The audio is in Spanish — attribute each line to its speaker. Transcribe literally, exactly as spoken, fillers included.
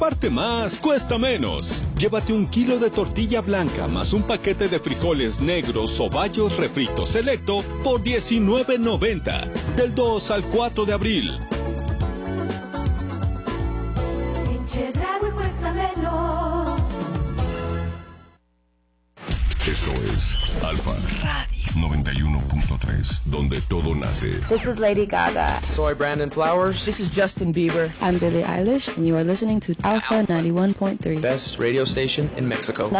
Speaker 1: Parte más, cuesta menos. Llévate un kilo de tortilla blanca más un paquete de frijoles negros o bayos refritos selecto por diecinueve noventa. Del dos al cuatro de abril.
Speaker 2: En Chedraui cuesta menos.
Speaker 3: Esto es Alfa Radio noventa y uno punto tres, donde todo nace.
Speaker 4: This is Lady Gaga.
Speaker 5: Soy Brandon Flowers.
Speaker 6: This is Justin Bieber.
Speaker 7: I'm Billie Eilish, and you are listening to Alpha ninety-one point three.
Speaker 5: Best radio station in Mexico.